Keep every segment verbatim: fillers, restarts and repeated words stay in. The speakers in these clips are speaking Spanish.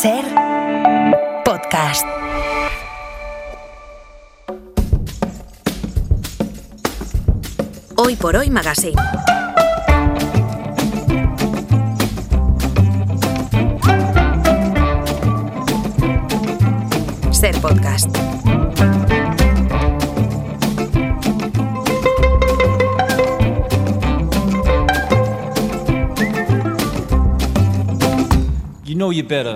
Ser podcast. Hoy por Hoy Magazine. Ser podcast. You know you better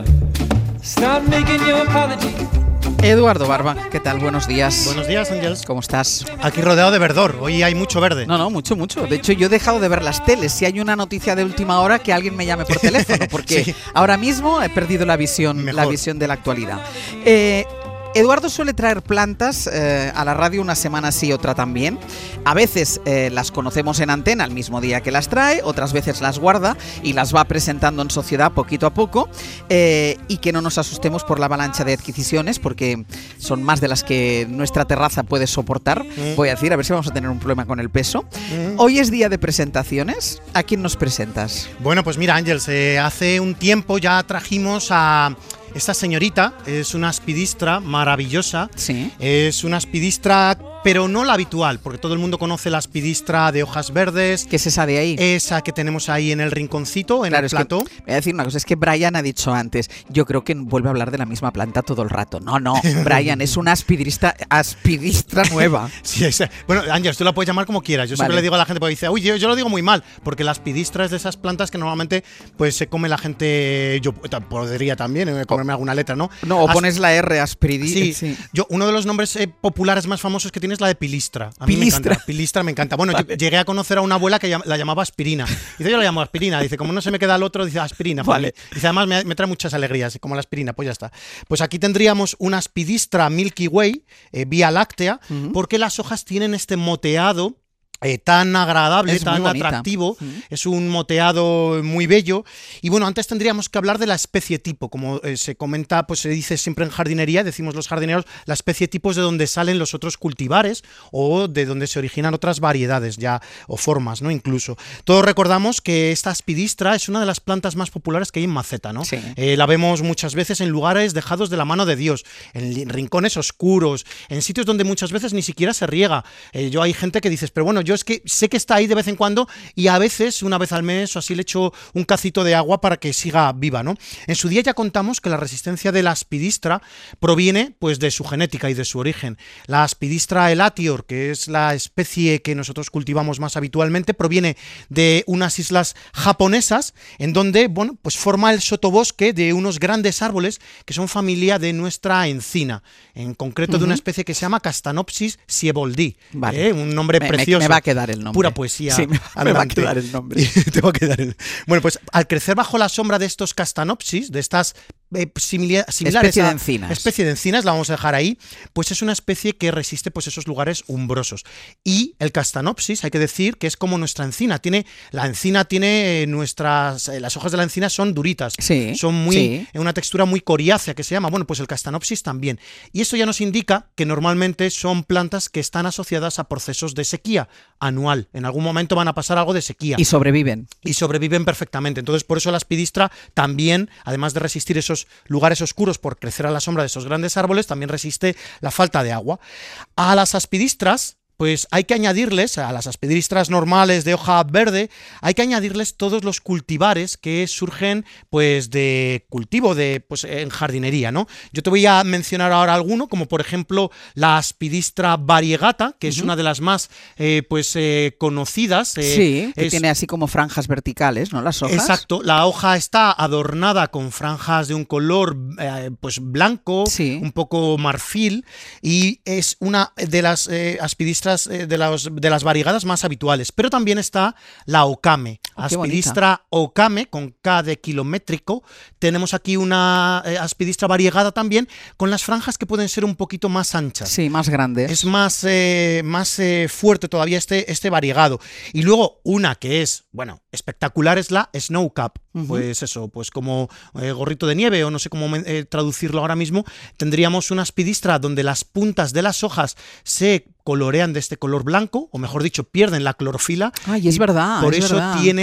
stop making your apology. Eduardo Barba, ¿qué tal? Buenos días. Buenos días, Ángels. ¿Cómo estás? Aquí rodeado de verdor. Hoy hay mucho verde. No, no, mucho, mucho. De hecho, yo he dejado de ver las teles. Si hay una noticia de última hora, que alguien me llame por teléfono, porque sí. Ahora mismo he perdido la visión, Mejor. la visión de la actualidad. Eh... Eduardo suele traer plantas eh, a la radio una semana sí, otra también. A veces eh, las conocemos en antena el mismo día que las trae, otras veces las guarda y las va presentando en sociedad poquito a poco. Eh, y que no nos asustemos por la avalancha de adquisiciones, porque son más de las que nuestra terraza puede soportar. Mm. Voy a decir, a ver si vamos a tener un problema con el peso. Mm. Hoy es día de presentaciones. ¿A quién nos presentas? Bueno, pues mira, Ángels, eh, hace un tiempo ya trajimos a... Esta señorita es una aspidistra maravillosa, sí. Es una aspidistra, pero no la habitual, porque todo el mundo conoce la aspidistra de hojas verdes. ¿Qué es esa de ahí? Esa que tenemos ahí en el rinconcito, en claro, el plató. Que, voy a decir una cosa, es que Brian ha dicho antes, yo creo que vuelve a hablar de la misma planta todo el rato. No, no, Brian es una aspidistra, aspidistra nueva. Sí, esa. Bueno, Ángel, tú la puedes llamar como quieras. Yo vale. siempre le digo a la gente, porque dice, uy, yo, yo lo digo muy mal, porque la aspidistra es de esas plantas que normalmente pues se come la gente, yo podría también eh, comerme alguna letra, ¿no? No, o As pones la R, aspidistra. Sí, sí. Yo, uno de los nombres eh, populares más famosos que tiene es la de pilistra. A mí pilistra. me encanta. Pilistra me encanta. Bueno, vale. yo llegué a conocer a una abuela que la llamaba aspirina. Dice, yo la llamo aspirina. Dice, como no se me queda el otro, dice aspirina. Vale. Dice, además me, me trae muchas alegrías, como la aspirina, pues ya está. Pues aquí tendríamos una aspidistra Milky Way, eh, Vía Láctea, uh-huh. porque las hojas tienen este moteado Eh, tan agradable, es tan atractivo, mm. es un moteado muy bello. Y bueno, antes tendríamos que hablar de la especie tipo, como eh, se comenta, pues se dice siempre en jardinería, decimos los jardineros, la especie tipo es de donde salen los otros cultivares o de donde se originan otras variedades ya, o formas, ¿no? Incluso. Todos recordamos que esta aspidistra es una de las plantas más populares que hay en maceta, ¿no? Sí. Eh, la vemos muchas veces en lugares dejados de la mano de Dios, en rincones oscuros, en sitios donde muchas veces ni siquiera se riega. Eh, yo hay gente que dices, pero bueno, yo es que sé que está ahí de vez en cuando y a veces, una vez al mes o así, le echo un cacito de agua para que siga viva, ¿no? En su día ya contamos que la resistencia de la aspidistra proviene pues de su genética y de su origen. La aspidistra elatior, que es la especie que nosotros cultivamos más habitualmente, proviene de unas islas japonesas en donde, bueno, pues forma el sotobosque de unos grandes árboles que son familia de nuestra encina, en concreto uh-huh. de una especie que se llama Castanopsis sieboldi, vale. ¿eh? Un nombre me, precioso. Me va a quedar el nombre. Pura poesía. Sí, me, me va a quedar el nombre. Te va a quedar el... Bueno, pues al crecer bajo la sombra de estos Castanopsis, de estas eh, simili similares especie a, de encinas. especie de encinas, la vamos a dejar ahí, pues es una especie que resiste pues esos lugares umbrosos. Y el Castanopsis, hay que decir que es como nuestra encina, tiene la encina tiene eh, nuestras eh, las hojas de la encina son duritas, sí, son muy sí. en una textura muy coriácea que se llama, bueno, pues el Castanopsis también. Y eso ya nos indica que normalmente son plantas que están asociadas a procesos de sequía anual. En algún momento van a pasar algo de sequía. Y sobreviven. Y sobreviven perfectamente. Entonces, por eso la aspidistra también, además de resistir esos lugares oscuros por crecer a la sombra de esos grandes árboles, también resiste la falta de agua. A las aspidistras, pues hay que añadirles, a las aspidistras normales de hoja verde, hay que añadirles todos los cultivares que surgen pues de cultivo de pues en jardinería, ¿no? Yo te voy a mencionar ahora alguno, como por ejemplo la aspidistra variegata, que uh-huh. es una de las más eh, pues eh, conocidas. Eh, sí, que es, tiene así como franjas verticales, ¿no? Las hojas. Exacto, la hoja está adornada con franjas de un color eh, pues blanco, sí. un poco marfil, y es una de las eh, aspidistras de, los, de las variegadas más habituales. Pero también está la okame, oh, aspidistra okame con K de kilométrico. Tenemos aquí una eh, aspidistra variegada también con las franjas que pueden ser un poquito más anchas. Sí, más grandes. Es más, eh, más eh, fuerte todavía este, este variegado. Y luego una que es, bueno, espectacular es la snow cap. Uh-huh. Pues eso, pues como eh, gorrito de nieve, o no sé cómo eh, traducirlo ahora mismo. Tendríamos una aspidistra donde las puntas de las hojas se colorean de este color blanco, o mejor dicho, pierden la clorofila. Ay, es verdad. Por es eso verdad. tiene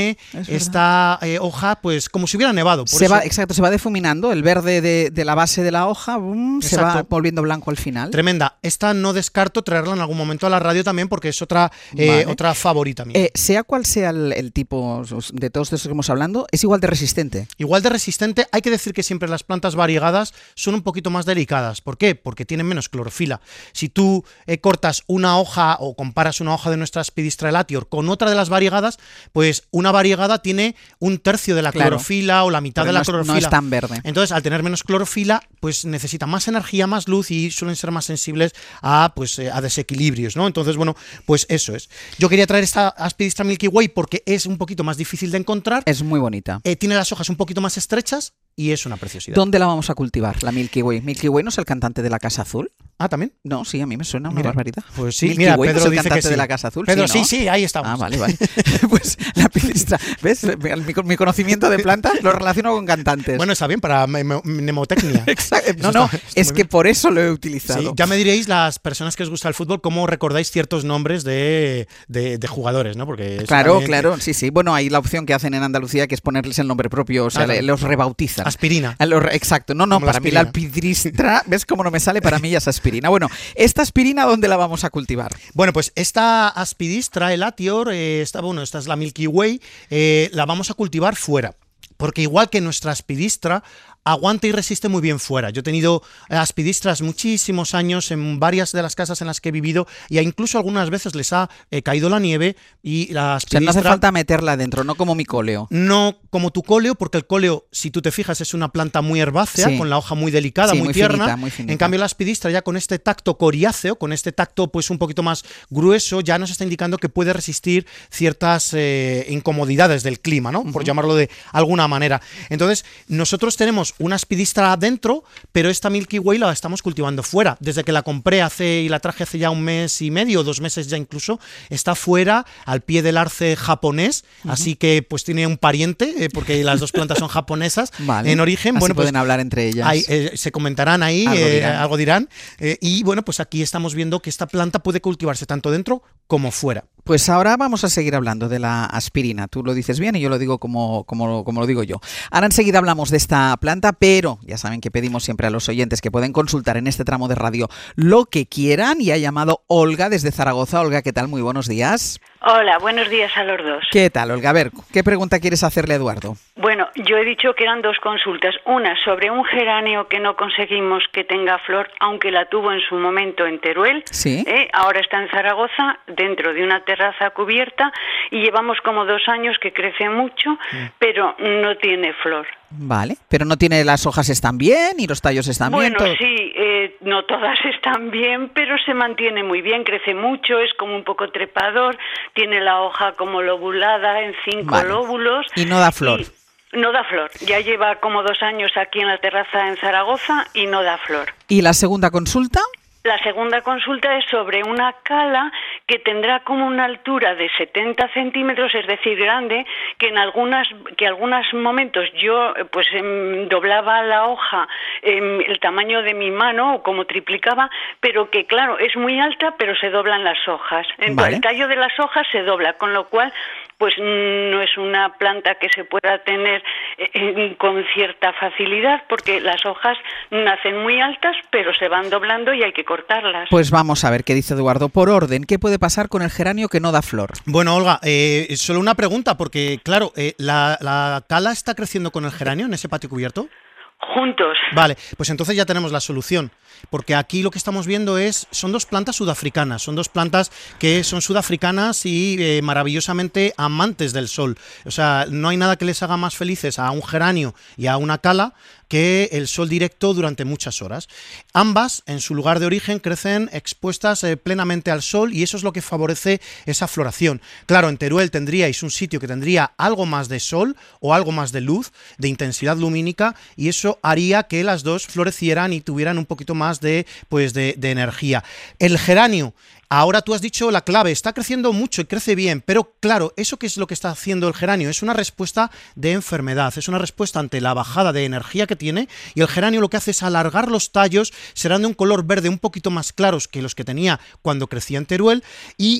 tiene esta eh, hoja pues como si hubiera nevado. Por se eso... va, exacto, se va difuminando, el verde de, de la base de la hoja boom, se va volviendo blanco al final. Tremenda. Esta no descarto traerla en algún momento a la radio también porque es otra, eh, vale. otra favorita mía. Eh, sea cual sea el, el tipo de todos estos que hemos hablando, es igual de resistente. Igual de resistente. Hay que decir que siempre las plantas variegadas son un poquito más delicadas. ¿Por qué? Porque tienen menos clorofila. Si tú eh, cortas una hoja o comparas una hoja de nuestra Aspidistra elatior con otra de las variegadas, pues una variegada tiene un tercio de la claro. clorofila o la mitad Pero de la no es, clorofila. No es tan verde. Entonces, al tener menos clorofila, pues necesita más energía, más luz y suelen ser más sensibles a, pues, eh, a desequilibrios, ¿no? Entonces, bueno, pues eso es. Yo quería traer esta Aspidistra Milky Way porque es un poquito más difícil de encontrar. Es muy bonita. Eh, tiene las hojas un poquito más estrechas y es una preciosidad. ¿Dónde la vamos a cultivar, la Milky Way? ¿Milky Way no es el cantante de la Casa Azul? Ah, ¿también? No, sí, a mí me suena una mira, barbaridad. Pues sí, Milky mira, Way Pedro no es el dice cantante que sí. de la Casa Azul. Pedro, sí, ¿no? sí, sí, ahí estamos. Ah, vale, vale. Pues la Aspidistra, ¿ves? Mi, mi conocimiento de plantas lo relaciono con cantantes. Bueno, está bien para mnemotecnia. Exacto. No, no, está, está es que por eso lo he utilizado. Sí, ya me diréis, las personas que os gusta el fútbol, cómo recordáis ciertos nombres de, de, de jugadores, ¿no? Porque claro, claro, sí, sí. Bueno, hay la opción que hacen en Andalucía que es ponerles el nombre propio, o sea, ah, le, los rebautizan. Aspirina. Los, exacto. No, no, como para la mí la Aspidistra, ¿ves cómo no me sale? Para mí ya es aspirina. Bueno, ¿esta aspirina dónde la vamos a cultivar? Bueno, pues esta Aspidistra elatior, eh, esta, bueno, esta es la Milky Way, eh, la vamos a cultivar fuera. Porque igual que nuestra Aspidistra, aguanta y resiste muy bien fuera. Yo he tenido aspidistras muchísimos años en varias de las casas en las que he vivido y incluso algunas veces les ha eh, caído la nieve y la aspidistra... O sea, no hace falta meterla dentro, no como mi cóleo. No como tu cóleo, porque el cóleo, si tú te fijas, es una planta muy herbácea, sí. con la hoja muy delicada, sí, muy, muy tierna. Finita, muy finita. En cambio, la aspidistra ya con este tacto coriáceo, con este tacto pues un poquito más grueso, ya nos está indicando que puede resistir ciertas eh, incomodidades del clima, ¿no? Uh-huh. Por llamarlo de alguna manera. Entonces, nosotros tenemos una aspidistra adentro, pero esta Milky Way la estamos cultivando fuera. Desde que la compré hace y la traje hace ya un mes y medio, dos meses ya incluso, está fuera, al pie del arce japonés, uh-huh. así que pues tiene un pariente, eh, porque las dos plantas son japonesas vale. en origen. Así bueno, pues, pueden hablar entre ellas. Hay, eh, se comentarán ahí, algo eh, dirán. Algo dirán eh, y bueno, pues aquí estamos viendo que esta planta puede cultivarse tanto dentro como fuera. Pues ahora vamos a seguir hablando de la aspirina. Tú lo dices bien y yo lo digo como, como, como lo digo yo. Ahora enseguida hablamos de esta planta, pero ya saben que pedimos siempre a los oyentes que pueden consultar en este tramo de radio lo que quieran y ha llamado Olga desde Zaragoza. Olga, ¿qué tal? Muy buenos días. Hola, buenos días a los dos. ¿Qué tal, Olga? A ver, ¿qué pregunta quieres hacerle a Eduardo? Bueno, yo he dicho que eran dos consultas. Una sobre un geranio que no conseguimos que tenga flor, aunque la tuvo en su momento en Teruel. Sí. ¿eh? Ahora está en Zaragoza, dentro de una terraza cubierta, y llevamos como dos años que crece mucho, sí. pero no tiene flor. Vale, pero no tiene, las hojas están bien y los tallos están bueno, bien. Bueno, sí, eh, no todas están bien, pero se mantiene muy bien, crece mucho, es como un poco trepador, tiene la hoja como lobulada en cinco vale. lóbulos. Y no da flor. Y no da flor, ya lleva como dos años aquí en la terraza en Zaragoza y no da flor. ¿Y la segunda consulta? La segunda consulta es sobre una cala que tendrá como una altura de setenta centímetros, es decir, grande, que en algunas que algunos momentos yo pues em, doblaba la hoja em, el tamaño de mi mano o como triplicaba, pero que claro, es muy alta, pero se doblan las hojas. Entonces, vale. El tallo de las hojas se dobla, con lo cual pues no es una planta que se pueda tener eh, con cierta facilidad, porque las hojas nacen muy altas, pero se van doblando y hay que cortarlas. Pues vamos a ver qué dice Eduardo. Por orden, ¿qué puede pasar con el geranio que no da flor? Bueno, Olga, eh, solo una pregunta, porque claro, eh, ¿la, ¿la cala está creciendo con el geranio en ese patio cubierto? Juntos. Vale, pues entonces ya tenemos la solución, porque aquí lo que estamos viendo es, son dos plantas sudafricanas, son dos plantas que son sudafricanas y eh, maravillosamente amantes del sol. O sea, no hay nada que les haga más felices a un geranio y a una cala que el sol directo durante muchas horas. Ambas, en su lugar de origen, crecen expuestas eh, plenamente al sol y eso es lo que favorece esa floración. Claro, en Teruel tendríais un sitio que tendría algo más de sol o algo más de luz, de intensidad lumínica, y eso haría que las dos florecieran y tuvieran un poquito más de, pues, de, de energía. El geranio, ahora tú has dicho la clave, está creciendo mucho y crece bien, pero claro, ¿eso qué es lo que está haciendo el geranio? Es una respuesta de enfermedad, es una respuesta ante la bajada de energía que tiene, y el geranio lo que hace es alargar los tallos, serán de un color verde un poquito más claros que los que tenía cuando crecía en Teruel, y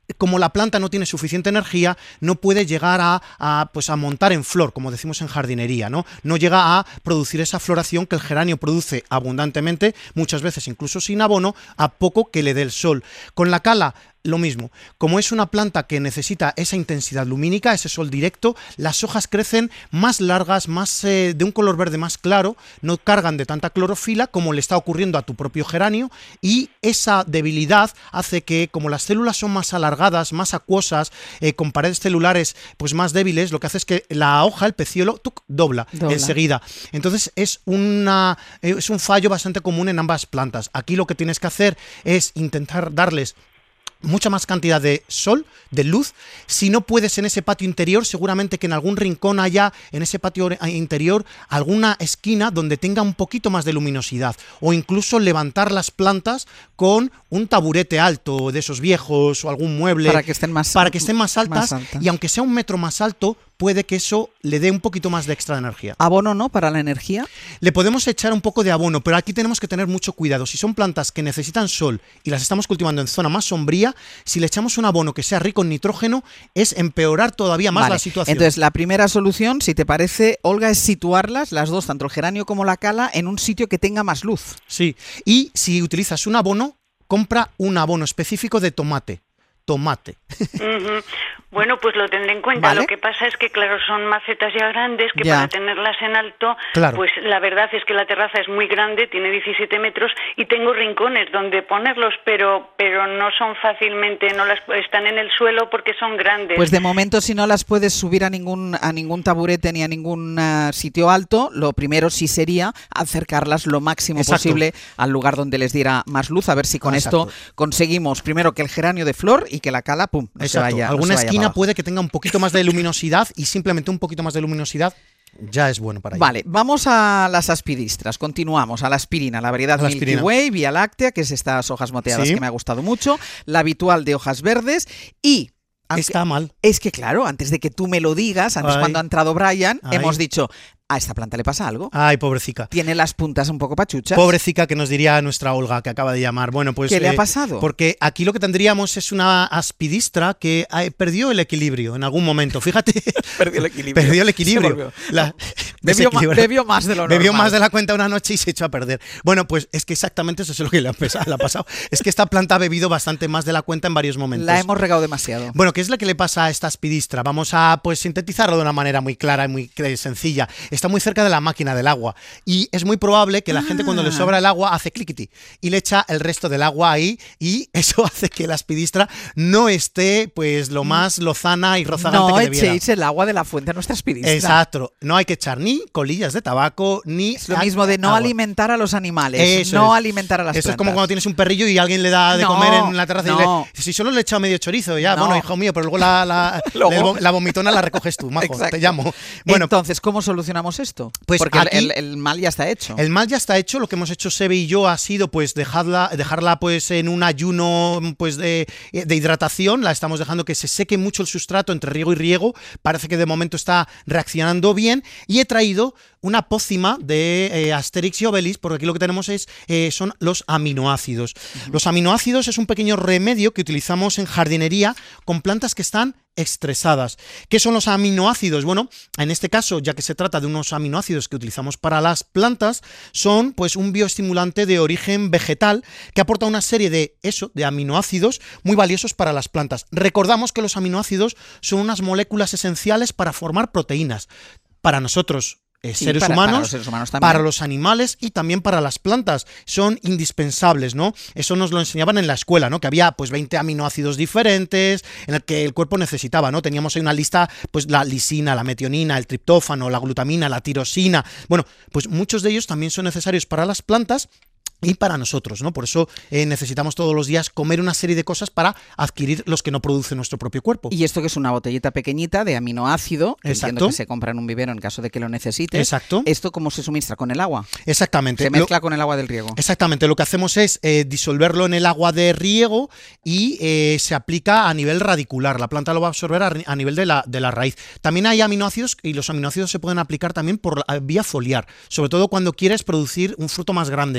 como la planta no tiene suficiente energía, no puede llegar a, a, pues a montar en flor, como decimos en jardinería, ¿no? No llega a producir esa floración que el geranio produce abundantemente, muchas veces incluso sin abono, a poco que le dé el sol. Con la cala, lo mismo, como es una planta que necesita esa intensidad lumínica, ese sol directo, las hojas crecen más largas, más eh, de un color verde más claro, no cargan de tanta clorofila como le está ocurriendo a tu propio geranio, y esa debilidad hace que, como las células son más alargadas, más acuosas, eh, con paredes celulares pues más débiles, lo que hace es que la hoja, el peciolo, tuc, dobla, dobla enseguida. Entonces es, una, eh, es un fallo bastante común en ambas plantas. Aquí lo que tienes que hacer es intentar darles mucha más cantidad de sol, de luz. Si no puedes en ese patio interior, seguramente que en algún rincón haya, en ese patio interior, alguna esquina donde tenga un poquito más de luminosidad, o incluso levantar las plantas con un taburete alto de esos viejos o algún mueble para que estén más, para que estén más altas, más altas. Y aunque sea un metro más alto, puede que eso le dé un poquito más de extra energía. ¿Abono no para la energía? Le podemos echar un poco de abono, pero aquí tenemos que tener mucho cuidado. Si son plantas que necesitan sol y las estamos cultivando en zona más sombría, si le echamos un abono que sea rico en nitrógeno, es empeorar todavía más vale. la situación. Entonces, la primera solución, si te parece, Olga, es situarlas, las dos, tanto el geranio como la cala, en un sitio que tenga más luz. Sí, y si utilizas un abono, compra un abono específico de tomate. Tomate. Uh-huh. Bueno, pues lo tendré en cuenta. ¿Vale? Lo que pasa es que, claro, son macetas ya grandes que ya. para tenerlas en alto, claro. pues la verdad es que la terraza es muy grande, tiene diecisiete metros y tengo rincones donde ponerlos, pero pero no son fácilmente, no las están en el suelo porque son grandes. Pues de momento, si no las puedes subir a ningún a ningún taburete ni a ningún uh, sitio alto, lo primero sí sería acercarlas lo máximo Exacto. posible al lugar donde les diera más luz, a ver si con Exacto. esto conseguimos primero que el geranio de flor y que la cala, pum, no se vaya. Alguna no se vaya esquina puede que tenga un poquito más de luminosidad y simplemente un poquito más de luminosidad ya es bueno para ella. Vale, vamos a las aspidistras, continuamos, a la aspirina, la variedad la Milky aspirina. Way, Vía Láctea, que es estas hojas moteadas sí. que me ha gustado mucho, la habitual de hojas verdes y... Está mal. Es que claro, antes de que tú me lo digas, antes Ay. cuando ha entrado Brian, Ay. hemos dicho, a esta planta le pasa algo. Ay, pobrecita. Tiene las puntas un poco pachuchas. Pobrecita, que nos diría nuestra Olga, que acaba de llamar. Bueno, pues, ¿Qué eh, le ha pasado? Porque aquí lo que tendríamos es una aspidistra que eh, perdió el equilibrio en algún momento. Fíjate. Perdió el equilibrio. Perdió el equilibrio. La, bebió, ma- bebió más de lo normal. Bebió más de la cuenta una noche y se echó a perder. Bueno, pues es que exactamente eso es lo que le ha, pesado, le ha pasado. Es que esta planta ha bebido bastante más de la cuenta en varios momentos. La hemos regado demasiado. Bueno, ¿qué es lo que le pasa a esta aspidistra? Vamos a pues sintetizarlo de una manera muy clara y muy sencilla. Está muy cerca de la máquina del agua y es muy probable que la ah. gente cuando le sobra el agua hace cliquiti y le echa el resto del agua ahí y eso hace que la aspidistra no esté pues lo más lozana y rozagante no que debiera. No echéis el agua de la fuente a nuestra aspidistra. Exacto. No hay que echar ni colillas de tabaco ni es lo mismo de no agua. alimentar a los animales, eso no es. alimentar a las Eso plantas. es como cuando tienes un perrillo y alguien le da de no, comer en la terraza no. y le si solo le he echado medio chorizo ya, no. bueno, hijo mío, pero luego la, la, luego. la vomitona la recoges tú, majo, Exacto. te llamo. Bueno, entonces, ¿cómo solucionamos esto? Pues porque aquí, el, el, el mal ya está hecho. El mal ya está hecho. Lo que hemos hecho Sebe y yo ha sido pues dejarla, dejarla pues en un ayuno pues de, de hidratación. La estamos dejando que se seque mucho el sustrato entre riego y riego. Parece que de momento está reaccionando bien. Y he traído una pócima de eh, Asterix y Obelix, porque aquí lo que tenemos es eh, son los aminoácidos. Uh-huh. Los aminoácidos es un pequeño remedio que utilizamos en jardinería con plantas que están estresadas. ¿Qué son los aminoácidos? Bueno, en este caso, ya que se trata de unos aminoácidos que utilizamos para las plantas, son pues un bioestimulante de origen vegetal que aporta una serie de eso, de aminoácidos muy valiosos para las plantas. Recordamos que los aminoácidos son unas moléculas esenciales para formar proteínas. Para nosotros, Eh, sí, seres, para, humanos, para, los seres humanos también. para los animales y también para las plantas. Son indispensables, ¿no? Eso nos lo enseñaban en la escuela, ¿no? Que había pues veinte aminoácidos diferentes en el que el cuerpo necesitaba, ¿no? Teníamos ahí una lista, pues la lisina, la metionina, el triptófano, la glutamina, la tirosina. Bueno, pues muchos de ellos también son necesarios para las plantas y para nosotros, ¿no? Por eso eh, necesitamos todos los días comer una serie de cosas para adquirir los que no produce nuestro propio cuerpo. Y esto que es una botellita pequeñita de aminoácido, que entiendo que se compra en un vivero en caso de que lo necesites. Exacto. ¿Esto cómo se suministra? ¿Con el agua? Exactamente. Se mezcla lo, con el agua del riego. Exactamente. Lo que hacemos es eh, disolverlo en el agua de riego y eh, se aplica a nivel radicular. La planta lo va a absorber a, a nivel de la, de la raíz. También hay aminoácidos y los aminoácidos se pueden aplicar también por la, vía foliar, sobre todo cuando quieres producir un fruto más grande. Eh,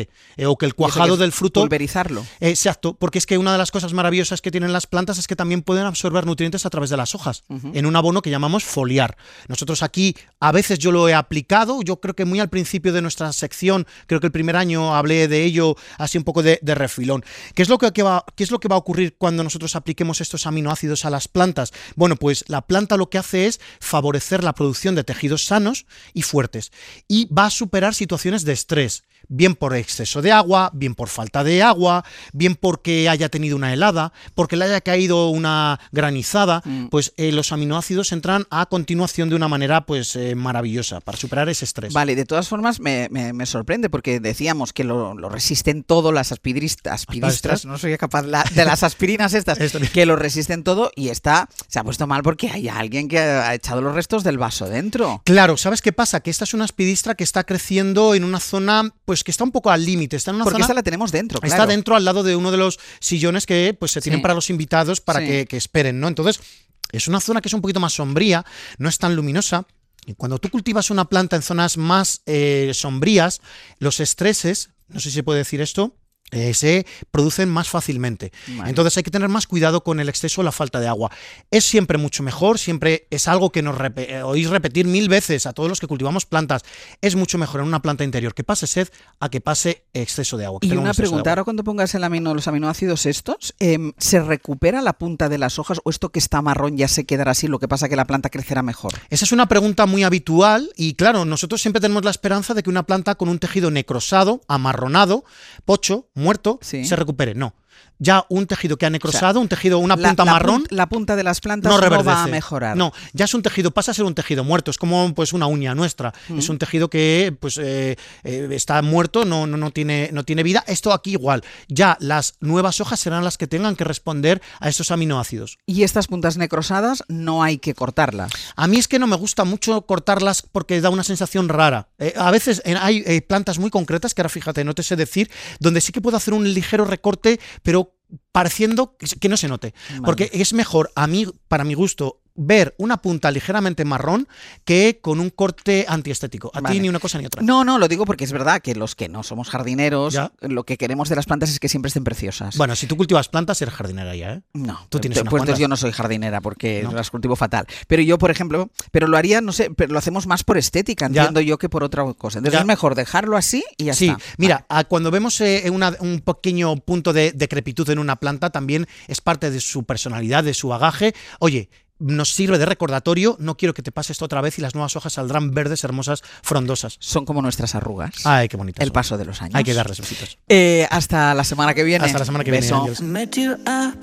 o que el cuajado del fruto... Pulverizarlo. Eh, exacto, porque es que una de las cosas maravillosas que tienen las plantas es que también pueden absorber nutrientes a través de las hojas, uh-huh. en un abono que llamamos foliar. Nosotros aquí, a veces yo lo he aplicado, yo creo que muy al principio de nuestra sección, creo que el primer año hablé de ello así un poco de, de refilón. ¿Qué es lo que, que va, qué es lo que va a ocurrir cuando nosotros apliquemos estos aminoácidos a las plantas? Bueno, pues la planta lo que hace es favorecer la producción de tejidos sanos y fuertes y va a superar situaciones de estrés, bien por exceso de agua, bien por falta de agua, bien porque haya tenido una helada, porque le haya caído una granizada, mm. pues eh, los aminoácidos entran a continuación de una manera pues eh, maravillosa para superar ese estrés. Vale, de todas formas me, me, me sorprende porque decíamos que lo, lo resisten todo las aspiristas, aspiristas, no soy capaz la, de las aspirinas estas, que lo resisten todo y está, se ha puesto mal porque hay alguien que ha echado los restos del vaso dentro. Claro, ¿sabes qué pasa? Que esta es una aspidistra que está creciendo en una zona pues que está un poco al límite, está en una porque zona, esta la tenemos dentro, claro. Está dentro al lado de uno de los sillones que pues se tienen sí. para los invitados para sí. que, que esperen, ¿no? Entonces, es una zona que es un poquito más sombría, no es tan luminosa. Y cuando tú cultivas una planta en zonas más eh, sombrías, los estreses, no sé si se puede decir esto, Eh, se producen más fácilmente. Vale. Entonces hay que tener más cuidado con el exceso o la falta de agua. Es siempre mucho mejor, siempre es algo que nos rep- eh, oís repetir mil veces a todos los que cultivamos plantas. Es mucho mejor en una planta interior que pase sed a que pase exceso de agua. Y una pregunta, ahora cuando pongas el amino, los aminoácidos estos, eh, ¿se recupera la punta de las hojas o esto que está marrón ya se quedará así, lo que pasa que la planta crecerá mejor? Esa es una pregunta muy habitual y claro, nosotros siempre tenemos la esperanza de que una planta con un tejido necrosado, amarronado, pocho, muerto, sí. se recupere. No. Ya un tejido que ha necrosado, o sea, un tejido, una la, punta la marrón... Pun- la punta de las plantas no, no va a mejorar. No, ya es un tejido, pasa a ser un tejido muerto, es como pues una uña nuestra. Mm. Es un tejido que pues eh, eh, está muerto, no, no, no, tiene, no tiene vida. Esto aquí igual. Ya las nuevas hojas serán las que tengan que responder a estos aminoácidos. Y estas puntas necrosadas no hay que cortarlas. A mí es que no me gusta mucho cortarlas porque da una sensación rara. Eh, a veces eh, hay eh, plantas muy concretas, que ahora fíjate, no te sé decir, donde sí que puedo hacer un ligero recorte, pero pareciendo que no se note. Vale. Porque es mejor, a mí, para mi gusto, ver una punta ligeramente marrón que con un corte antiestético. A vale. ti ni una cosa ni otra. No, no, lo digo porque es verdad que los que no somos jardineros, ¿ya? Lo que queremos de las plantas es que siempre estén preciosas. Bueno, si tú cultivas plantas, eres jardinera ya, ¿eh? No, tú tienes pues unas entonces cuantas. Yo no soy jardinera porque ¿no? las cultivo fatal. Pero yo, por ejemplo, pero lo haría, no sé, pero lo hacemos más por estética, entiendo ya. yo, que por otra cosa. Entonces ya. es mejor dejarlo así y ya sí. está. Sí, mira, vale. cuando vemos eh, una, un pequeño punto de decrepitud en una planta, también es parte de su personalidad, de su bagaje. Oye, nos sirve de recordatorio, no quiero que te pase esto otra vez y las nuevas hojas saldrán verdes, hermosas, frondosas. Son como nuestras arrugas. Ay, qué bonitas. El son. paso de los años. Hay que darles besitos. Eh, hasta la semana que viene. Hasta la semana que Beso. viene.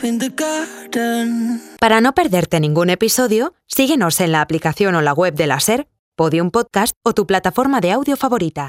Para no perderte ningún episodio, síguenos en la aplicación o la web de la SER, Podium Podcast o tu plataforma de audio favorita.